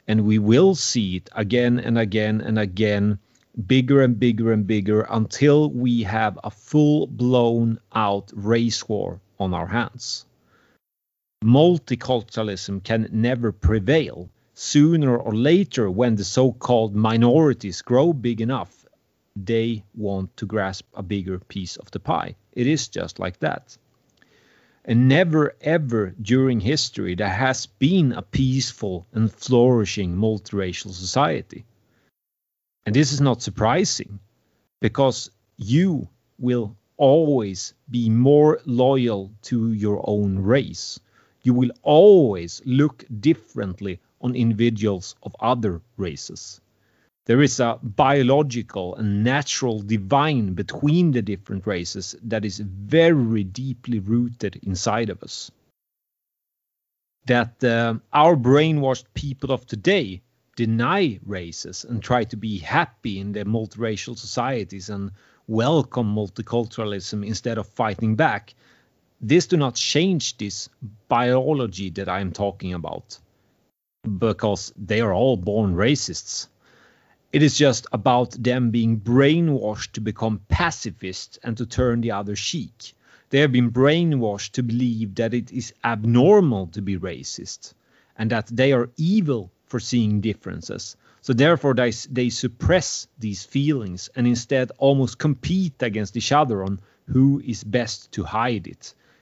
And we will see it again and again and again, bigger and bigger and bigger, until we have a full-blown out race war on our hands. Multiculturalism can never prevail. Sooner or later, when the so-called minorities grow big enough, they want to grasp a bigger piece of the pie. It is just like that. And never ever during history there has been a peaceful and flourishing multiracial society. And this is not surprising, because you will always be more loyal to your own race. You will always look differently on individuals of other races. There is a biological and natural divine between the different races that is very deeply rooted inside of us. That our brainwashed people of today deny races and try to be happy in their multiracial societies and welcome multiculturalism instead of fighting back. This do not change this biology that I am talking about, because they are all born racists. It is just about them being brainwashed to become pacifists and to turn the other cheek. They have been brainwashed to believe that it is abnormal to be racist and that they are evil for seeing differences. So therefore they suppress these feelings and instead almost compete against each other on who is best to hide it.